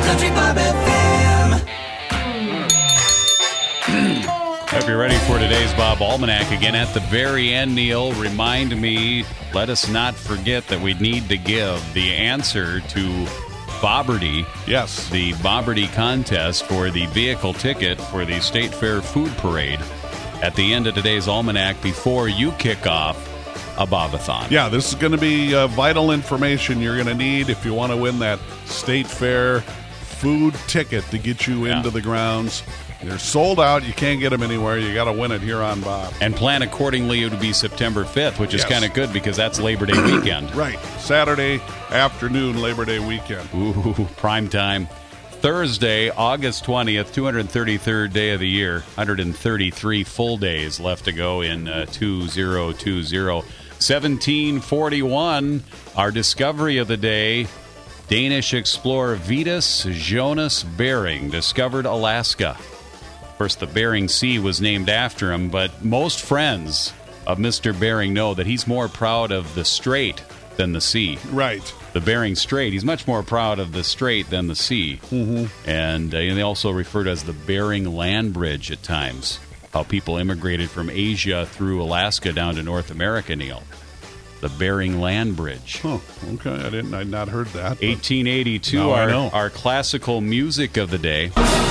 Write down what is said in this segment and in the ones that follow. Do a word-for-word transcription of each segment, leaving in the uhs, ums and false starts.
Country Bob F M. Hope you're ready for today's Bob Almanac. Again, at the very end, Neil, remind me, let us not forget that we need to give the answer to Bobberty. Yes. The Bobberty contest for the vehicle ticket for the State Fair Food Parade at the end of today's Almanac before you kick off a Bobathon. Yeah, this is going to be uh, vital information you're going to need if you want to win that State Fair food ticket to get you Yeah. into the grounds. They're sold out. You can't get them anywhere. You got to win it here on Bob. And plan accordingly, it would be September fifth, which is Yes. kind of good because that's Labor Day weekend. Right. Saturday afternoon, Labor Day weekend. Ooh, prime time. Thursday, August twentieth, two hundred thirty-third day of the year. one hundred thirty-three full days left to go in uh, two thousand twenty. seventeen forty-one, our discovery of the day. Danish explorer Vitus Jonas Bering discovered Alaska. Of course, the Bering Sea was named after him, but most friends of Mister Bering know that he's more proud of the strait than the sea. Right. The Bering Strait. He's much more proud of the strait than the sea. Mm-hmm. And, uh, and they also refer to it as the Bering Land Bridge at times. How people immigrated from Asia through Alaska down to North America, Neil. The Bering Land Bridge. Oh, okay. I didn't. I'd not heard that. but- eighteen eighty-two, Now I our, know. our classical music of the day.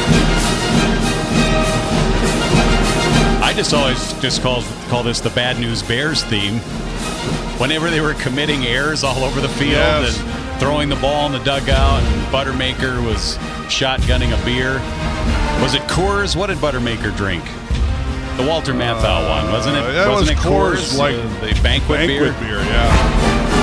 I just always just call, call this the Bad News Bears theme. Whenever they were committing errors all over the field Yes. and throwing the ball in the dugout, and Buttermaker was shotgunning a beer. Was it Coors? What did Buttermaker drink? The Walter Matthau one, wasn't it? Uh, yeah, it wasn't was it Coors, like uh, the banquet, Banquet beer? beer, yeah.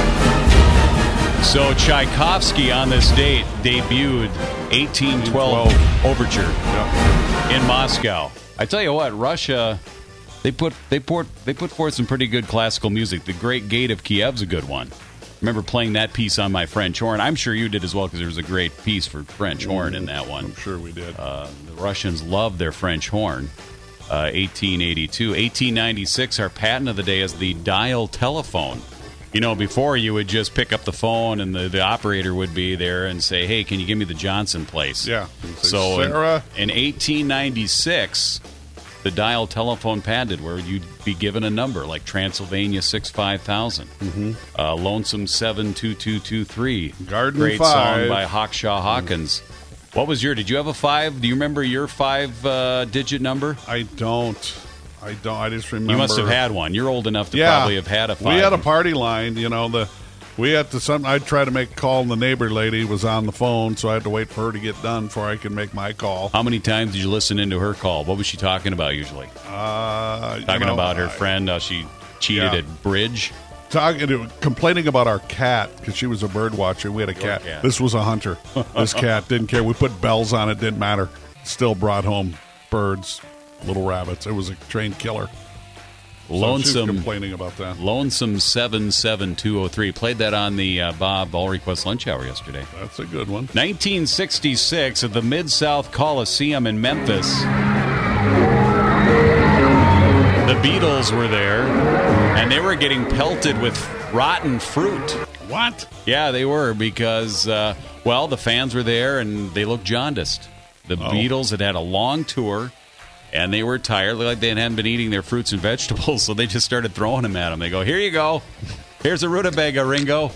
So Tchaikovsky on this date debuted eighteen twelve Overture Yep. in Moscow. I tell you what, Russia, they put they put they put forth some pretty good classical music. The Great Gate of Kiev's a good one. I remember playing that piece on my French horn. I'm sure you did as well because there was a great piece for French horn in that one. I'm sure we did. Uh, the Russians love their French horn. Uh, eighteen eighty-two. eighteen ninety-six, our patent of the day is the dial telephone. You know, before you would just pick up the phone and the, the operator would be there and say, hey, can you give me the Johnson place? Yeah. Say, So in- Sarah. In, eighteen ninety-six, the dial telephone patented where you'd be given a number like Transylvania six five thousand, mm-hmm. uh, Lonesome seven two two two three. Garden Great five. song by Hawkshaw Hawkins. What was your, did you have a five? Do you remember your five-digit number? I don't. I don't. I just remember. You must have had one. You're old enough to Yeah. probably have had a five. We had a party line. You know, the we had to. Some. I'd try to make a call, and the neighbor lady was on the phone, so I had to wait for her to get done before I could make my call. How many times did you listen into her call? What was she talking about usually? Uh, you Talking know, about her I- friend, how she cheated Yeah. at bridge? Talking, complaining about our cat because she was a bird watcher. We had a cat. cat. This was a hunter. This cat didn't care. We put bells on it. Didn't matter. Still brought home birds, little rabbits. It was a trained killer. So she was Lonesome, complaining about that. Lonesome seven seven two oh three. Played that on the uh, Bob All Request Lunch Hour yesterday. That's a good one. nineteen sixty-six at the Mid-South Coliseum in Memphis. The Beatles were there, and they were getting pelted with rotten fruit. What? Yeah, they were because, uh, well, the fans were there, and they looked jaundiced. The Oh. Beatles had had a long tour, and they were tired. Looked like they hadn't been eating their fruits and vegetables, so they just started throwing them at them. They go, here you go. Here's a rutabaga, Ringo.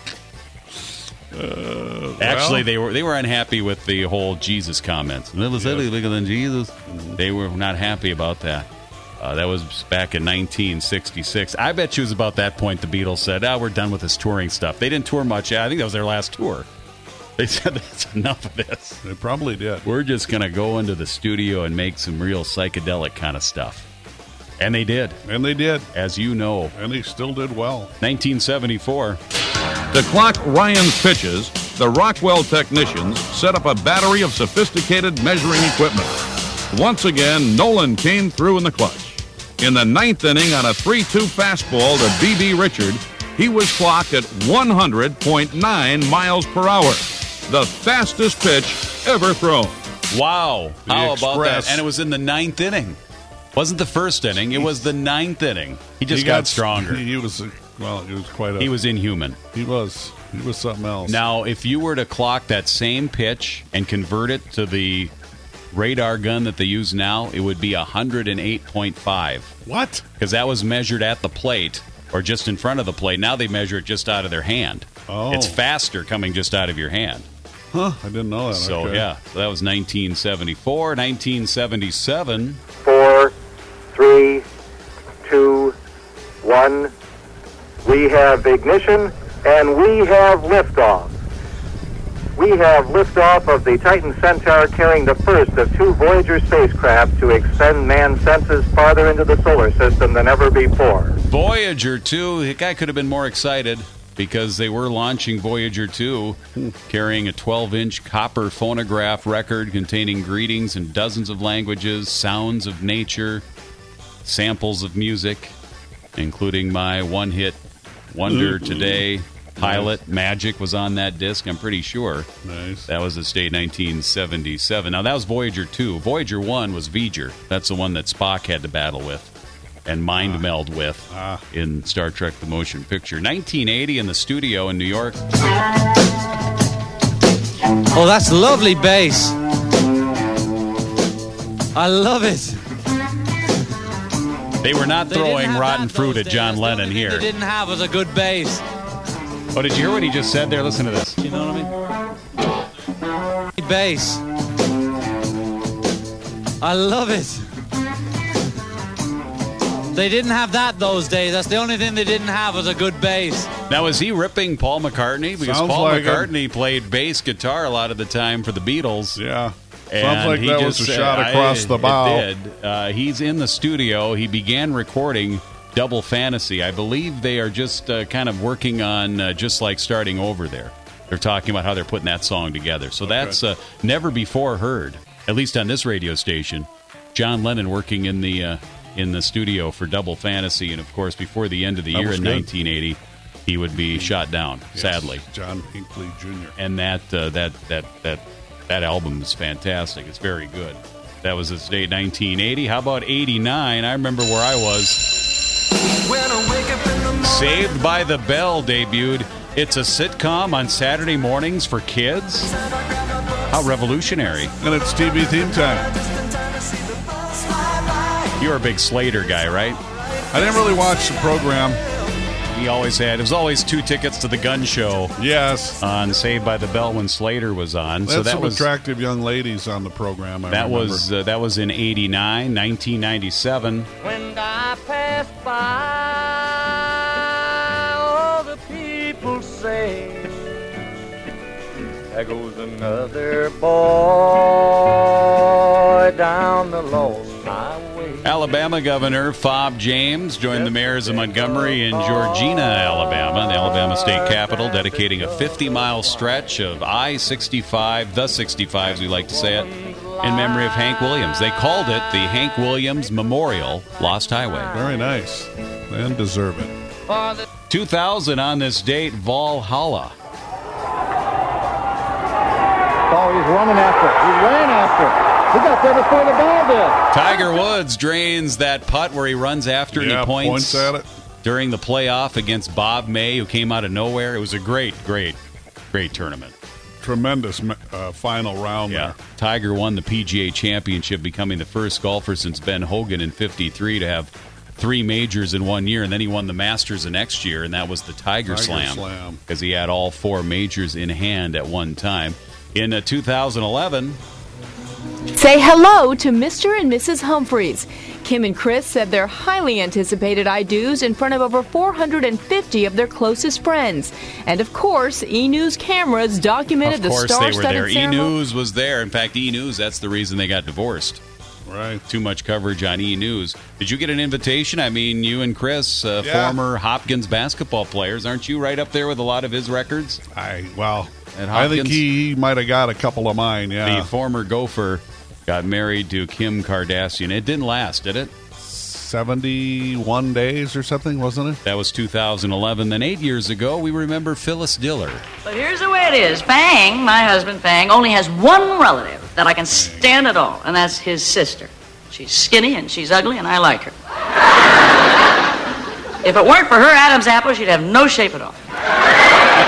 Uh, Actually, well, they were they were unhappy with the whole Jesus comments. It was any bigger than Jesus. They were not happy about that. Uh, that was back in nineteen sixty-six. I bet you it was about that point the Beatles said, "Ah, we're done with this touring stuff." They didn't tour much. I think that was their last tour. They said, "That's enough of this. they probably did. We're just going to go into the studio and make some real psychedelic kind of stuff." And they did, And they did. as you know. And they still did well. nineteen seventy-four. To clock Ryan's pitches, the Rockwell technicians set up a battery of sophisticated measuring equipment. Once again, Nolan came through in the clutch. In the ninth inning on a three two fastball to B B. Richard, he was clocked at one hundred point nine miles per hour, the fastest pitch ever thrown. Wow. The How about that? Express. And it was in the ninth inning. Wasn't the first inning. It was the ninth inning. He just He got, stronger. He, he was, uh, well, he was quite a. He was inhuman. He was. He was something else. Now, if you were to clock that same pitch and convert it to the radar gun that they use now, it would be one hundred eight point five. What? Because that was measured at the plate or just in front of the plate. Now they measure it just out of their hand. Oh. It's faster coming just out of your hand. Huh, I didn't know that. So, okay. yeah, so that was nineteen seventy-four. nineteen seventy-seven. Four, three, two, one. We have ignition, and we have liftoff. We have liftoff of the Titan Centaur, carrying the first of two Voyager spacecraft to extend man's senses farther into the solar system than ever before. Voyager two, the guy could have been more excited because they were launching Voyager two, carrying a twelve-inch copper phonograph record containing greetings in dozens of languages, sounds of nature, samples of music, including my one-hit wonder today, Pilot. Magic was on that disc, I'm pretty sure. Nice. That was the date nineteen seventy-seven. Now, that was Voyager two. Voyager one was V'ger. That's the one that Spock had to battle with and mind ah. meld with ah. in Star Trek The Motion Picture. nineteen eighty in the studio in New York. Oh, that's lovely bass. I love it. They were not They didn't throwing have rotten that fruit those at John days. The Lennon only thing here. They didn't have was a good bass. Oh, did you hear what he just said there? Listen to this. You know what I mean? Bass. I love it. They didn't have that those days. That's the only thing they didn't have was a good bass. Now, is he ripping Paul McCartney? Because Sounds Paul like McCartney played bass guitar a lot of the time for the Beatles. Yeah. And Sounds like he that just was a said- shot I- across the bow. It did. Uh, he's in the studio. He began recording Double Fantasy. I believe they are just uh, kind of working on uh, just like starting over there. They're talking about how they're putting that song together. So Okay. that's uh, never before heard, at least on this radio station. John Lennon working in the uh, in the studio for Double Fantasy, and of course, before the end of the That year was in good. nineteen eighty, he would be shot down. Yes. Sadly. John Hinckley Junior And that uh, that that that that album is fantastic. It's very good. That was its date, nineteen eighty. How about eighty-nine? I remember where I was. When I wake up in the morning, Saved by the Bell debuted. It's a sitcom on Saturday mornings for kids. How revolutionary! And it's T V theme time. You're a big Slater guy, right? I didn't really watch the program. He always had. It was always two tickets to the gun show Yes. on Saved by the Bell when Slater was on. That's so that some was attractive young ladies on the program. I that remember. was uh, that was in eighty-nine, nineteen ninety-seven. When I pass by, all the people say, there goes another boy down the lost highway. Alabama Governor Fob James joined the mayors of Montgomery and Georgina, Alabama, the Alabama state capital, dedicating a fifty-mile stretch of I sixty-five, the sixty-five, as we like to say it, in memory of Hank Williams. They called it the Hank Williams Memorial Lost Highway. Very nice. And deserve it. two thousand on this date, Valhalla. Oh, he's running after it. He ran after it. He got there before the ball did. Tiger Woods drains that putt where he runs after and Yeah, he points, points at it. during the playoff against Bob May, who came out of nowhere. It was a great, great, great tournament. Tremendous uh, final round Yeah, there. Tiger won the P G A Championship, becoming the first golfer since Ben Hogan in fifty-three to have three majors in one year, and then he won the Masters the next year, and that was the Tiger, Tiger Slam, Slam. because he had all four majors in hand at one time. In uh, two thousand eleven, Say hello to Mister and Missus Humphreys. Kim and Chris said their highly anticipated I-dos in front of over four hundred fifty of their closest friends. And of course, E! News cameras documented of course the they were star-studded there. E! ceremony. News was there. In fact, E! News, that's the reason they got divorced. Right. Too much coverage on E! News. Did you get an invitation? I mean, you and Chris, uh, Yeah. former Hopkins basketball players, aren't you right up there with a lot of his records? I well, At I think Hopkins? he, he might have got a couple of mine. Yeah. The former Gopher got married to Kim Kardashian. It didn't last, did it? seventy-one days or something, wasn't it? That was two thousand eleven. Then eight years ago, we remember Phyllis Diller. But here's the way it is. Fang, my husband Fang, only has one relative that I can stand at all, and that's his sister. She's skinny and she's ugly, and I like her. If it weren't for her Adam's apple, she'd have no shape at all.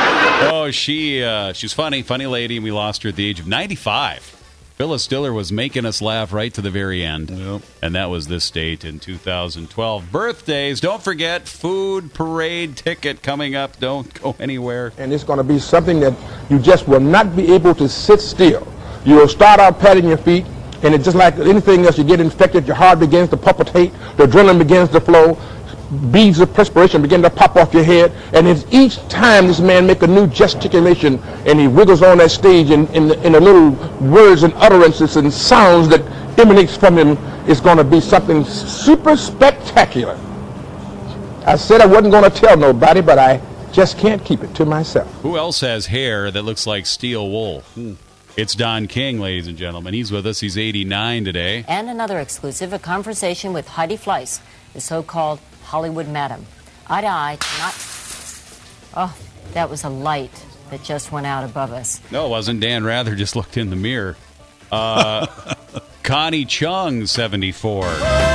Oh, she uh, she's funny, funny lady, and we lost her at the age of ninety-five. Phyllis Diller was making us laugh right to the very end. Yep. And that was this date in two thousand twelve. Birthdays, don't forget, food parade ticket coming up. Don't go anywhere. And it's going to be something that you just will not be able to sit still. You will start out patting your feet, and it's just like anything else, you get infected, your heart begins to palpitate, the adrenaline begins to flow, beads of perspiration begin to pop off your head, and it's each time this man make a new gesticulation and he wiggles on that stage in, in, in the little words and utterances and sounds that emanates from him, is going to be something super spectacular. I said I wasn't going to tell nobody, but I just can't keep it to myself. Who else has hair that looks like steel wool? Hmm. It's Don King, ladies and gentlemen. He's with us. He's eighty-nine today. And another exclusive, a conversation with Heidi Fleiss, the so-called Hollywood madam. Eye to eye, not... Oh, that was a light that just went out above us. No, it wasn't. Dan Rather just looked in the mirror. Uh, Connie Chung, seventy-four.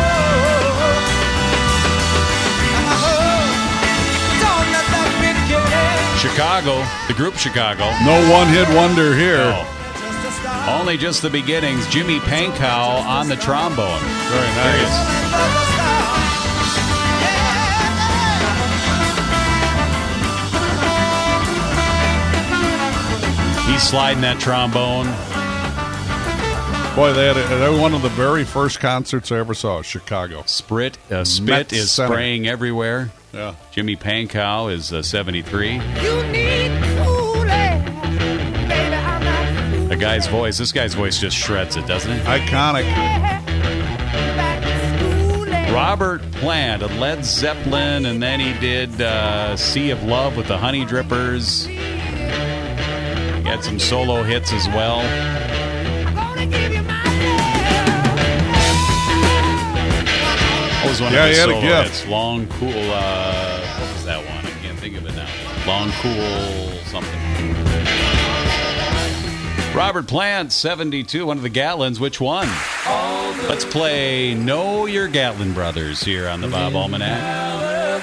Chicago, the group Chicago. No one-hit wonder here. No. Only just the beginnings. Jimmy Pankow on the trombone. Very nice. He's sliding that trombone. Boy, they had, a, they had one of the very first concerts I ever saw, Chicago. Sprit, uh, spit Met is Center. spraying everywhere. Yeah. Jimmy Pankow is uh, seventy-three. You need cool air, baby, I'm not fool. The guy's voice, this guy's voice just shreds it, doesn't it? Iconic. Back to school air. Robert Plant of Led Zeppelin, and then he did uh, Sea of Love with the Honey Drippers. He had some solo hits as well. Gonna give you my What was one Yeah, of his he had a solo gift. hits? Long, cool, uh, what was that one? I can't think of it now. Long, cool, something. Robert Plant, seventy-two, one of the Gatlins. Which one? Let's play Know Your Gatlin Brothers here on the Bob Almanac.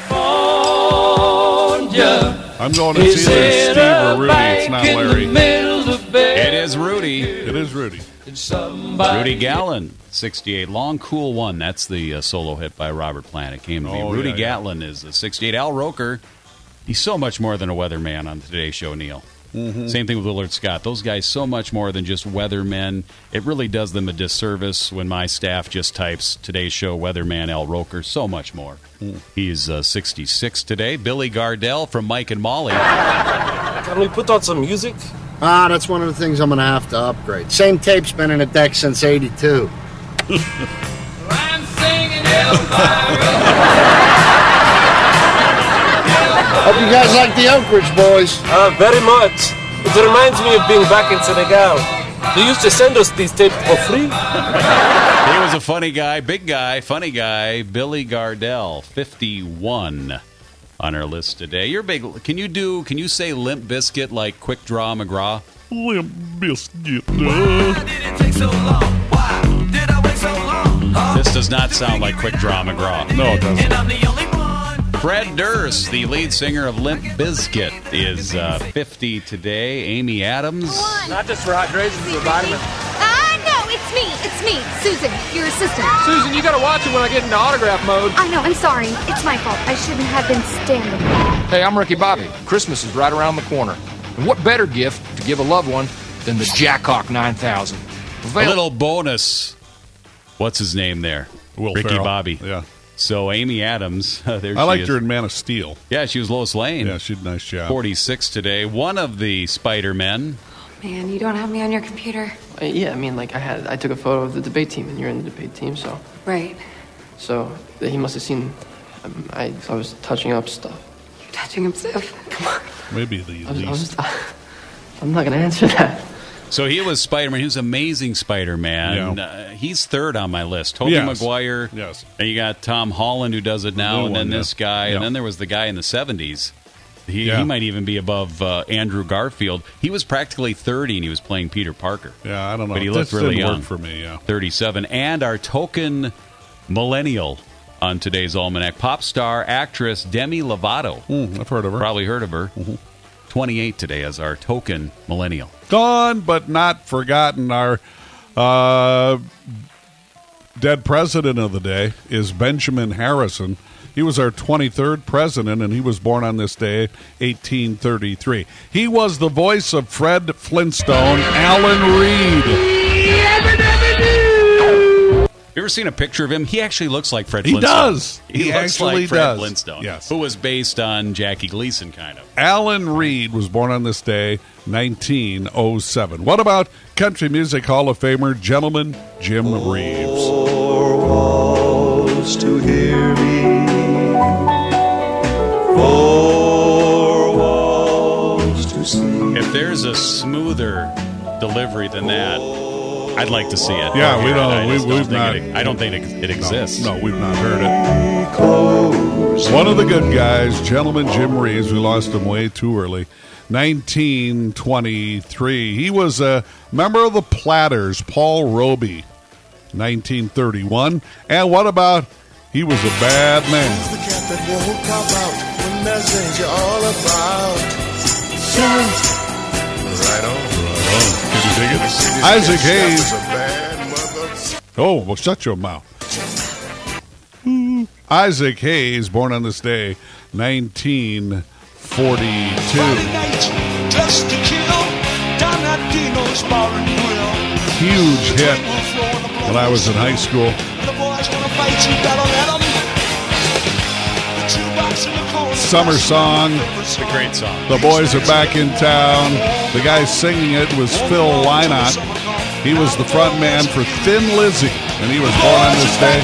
I'm going to see either Steve or Rudy. It's not Larry. It is Rudy. It is Rudy. Rudy Gatlin, sixty-eight. Long, Cool One. That's the uh, solo hit by Robert Plant. It came to me. Oh, Rudy yeah, yeah. Gatlin is the sixty-eight. Al Roker, he's so much more than a weatherman on Today's Show, Neil. Mm-hmm. Same thing with Willard Scott. Those guys, so much more than just weathermen. It really does them a disservice when my staff just types Today's Show weatherman Al Roker. So much more. Mm. He's uh, sixty-six today. Billy Gardell from Mike and Molly. Can we put on some music? Ah, that's one of the things I'm going to have to upgrade. Same tape's been in the deck since eighty-two. I'm singing Hope you guys like the Oak Ridge Boys. Uh, very much. It reminds me of being back in Senegal. They used to send us these tapes for free. He was a funny guy, big guy, funny guy. Billy Gardell, fifty-one on our list today. You're big. Can you do? Can you say Limp Bizkit like Quick Draw McGraw? Limp Bizkit. This does not sound like Quick Draw McGraw. No, it doesn't. Fred Durst, the lead singer of Limp Bizkit, is uh, fifty today. Amy Adams. Not just for hydration, for vitamins. Ah, no, it's me. It's me, Susan, your assistant. Susan, you gotta watch it when I get into autograph mode. I know, I'm sorry. It's my fault. I shouldn't have been standing. Hey, I'm Ricky Bobby. Christmas is right around the corner. And what better gift to give a loved one than the Jackhawk nine thousand? A little bonus. What's his name there? Will Ricky Ferrell. Bobby. Yeah. So Amy Adams, uh, there I she liked is. her in Man of Steel. Yeah, she was Lois Lane. Yeah, she did a nice job. forty-six today. One of the Spider-Men. Man, you don't have me on your computer. Uh, yeah, I mean, like I had, I took a photo of the debate team, and you're in the debate team, so. Right. So uh, he must have seen. Um, I, I was touching up stuff. Touching up stuff. Come on. Maybe the I was, I least. was, I'm not gonna answer that. So he was Spider-Man. He was amazing Spider-Man. Yeah. Uh, he's third on my list. Tobey Yes. Maguire. Yes. And you got Tom Holland, who does it now, New and then one, this yeah. guy, Yeah. and then there was the guy in the seventies. He, Yeah. he might even be above uh, Andrew Garfield. He was practically thirty, and he was playing Peter Parker. Yeah, I don't know. But he This looked really didn't young. work for me, yeah. thirty-seven. And our token millennial on today's Almanac, pop star actress Demi Lovato. Mm, I've heard of her. Probably heard of her. Mm-hmm. twenty-eight today as our token millennial. Gone but not forgotten. Our uh, dead president of the day is Benjamin Harrison. He was our twenty-third president, and he was born on this day, eighteen thirty-three. He was the voice of Fred Flintstone, Alan Reed. You ever seen a picture of him? He actually looks like Fred He Flintstone. does. He, He looks actually like Fred does. Flintstone, Yes. who was based on Jackie Gleason, kind of. Alan Reed was born on this day, nineteen oh seven. What about Country Music Hall of Famer, gentleman Jim Reeves? Four walls to hear me. Four walls to see. If there's a smoother delivery than that, I'd like to see it. Yeah, we I don't. just We, we've think not. It, I don't think it, it exists. No, no, we've not heard it. One of the good guys, gentleman Jim Reeves. We lost him way too early. nineteen twenty-three. He was a member of the Platters. Paul Roby. nineteen thirty-one. And what about? He was a bad man. The cat that won't pop out when there's danger all about. Right on. Can you dig it? Isaac Hayes. Oh, well, shut your mouth. Isaac Hayes, born on this day, nineteen forty-two. Huge hit when I was in high school. Summer song. It's a great song. The boys are back in town. The guy singing it was Phil Lynott. He was the front man for Thin Lizzy, and he was born on this day,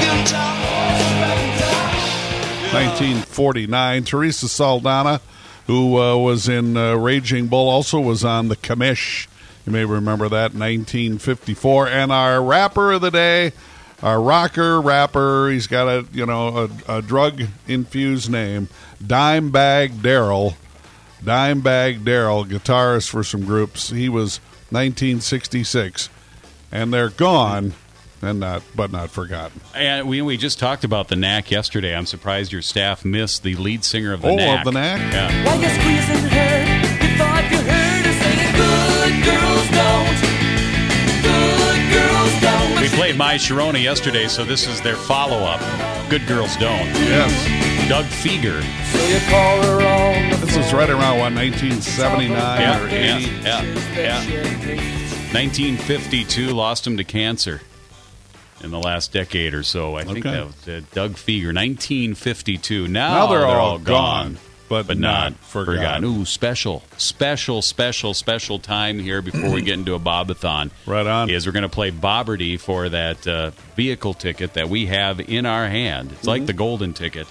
nineteen forty-nine. Teresa Saldana, who uh, was in uh, Raging Bull, also was on The Commish. You may remember that, nineteen fifty-four. And our rapper of the day, our rocker rapper, he's got a you know a, a drug-infused name, Dimebag Darrell. Dimebag Darrell, guitarist for some groups. He was nineteen sixty-six, and they're gone, and not but not forgotten. And we we just talked about the Knack yesterday. I'm surprised your staff missed the lead singer of the Oh, Knack. of the Knack? Yeah. While you're squeezing her, you thought you heard her saying, good girls don't. Good girls don't. We played My Sharona yesterday, so this is their follow-up. Good Girls Don't. Yes. Doug Feger. So you call her on the This is right around, what, nineteen seventy-nine Yeah, or yeah, eighty? yeah, yeah. nineteen fifty-two, lost him to cancer in the last decade or so. I think Okay. that was uh, Doug Feger, nineteen fifty-two. Now, Now they're they're, all all gone, gone, but but not not forgotten. forgotten. Ooh, special, special, special, special time here before we get into a Bobathon. Right on. Is we're going to play Bobberty for that uh, vehicle ticket that we have in our hand. It's like the golden ticket.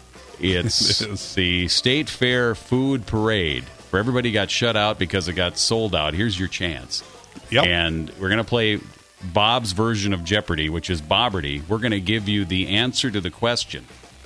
It's It is. the State Fair Food Parade. For everybody got shut out because it got sold out. Here's your chance. Yep. And we're going to play Bob's version of Jeopardy, which is Bobberty. We're going to give you the answer to the question.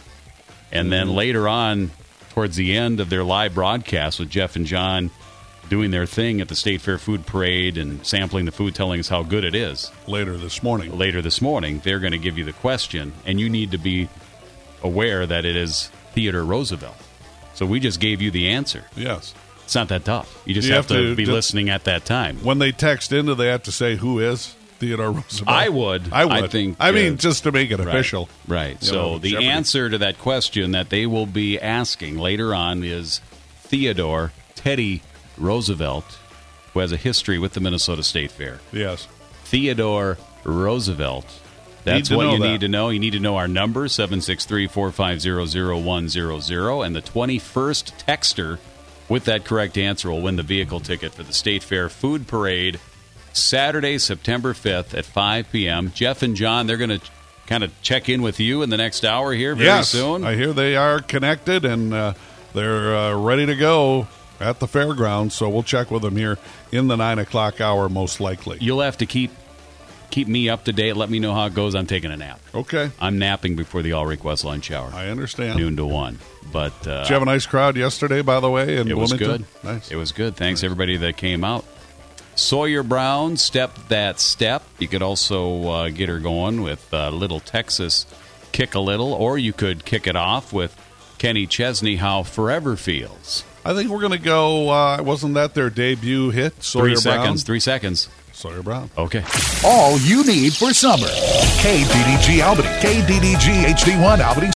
And then later on, towards the end of their live broadcast with Jeff and John doing their thing at the State Fair Food Parade and sampling the food, telling us how good it is. Later this morning. Later this morning, they're going to give you the question, and you need to be aware that it is Theodore Roosevelt. So we just gave you the answer. Yes. It's not that tough. You just You have, have to, to be ju- listening at that time. When they text in, do they have to say who is Theodore Roosevelt? I would. I would. I think, I mean, uh, just to make it Right. official. Right. You So know, the Jeopardy. answer to that question that they will be asking later on is Theodore Teddy Roosevelt, who has a history with the Minnesota State Fair. Yes. Theodore Roosevelt. That's Need to what know you that. need to know. You need to know our number, seven six three, four five zero, zero one zero zero. And the twenty-first texter with that correct answer will win the vehicle ticket for the State Fair Food Parade, Saturday, September fifth at five p.m. Jeff and John, they're going to kind of check in with you in the next hour here very yes. soon. I hear they are connected, and uh, they're uh, ready to go at the fairgrounds, so we'll check with them here in the nine o'clock hour, most likely. You'll have to keep keep me up to date. Let me know how it goes. I'm taking a nap. Okay. I'm napping before the all request lunch hour. I understand. Noon to one. But uh, Did you have a nice crowd yesterday, by the way, in it was Wilmington? good. Nice. It was good. Thanks everybody that came out. Sawyer Brown, Step That Step. You could also uh, get her going with uh, Little Texas, Kick a Little, or you could kick it off with Kenny Chesney, How Forever Feels. I think we're going to go, uh, wasn't that their debut hit, Sawyer Three Brown? seconds. Three seconds. Sawyer Brown. Okay. All you need for summer. K D D G Albany, K D D G H D one Albany,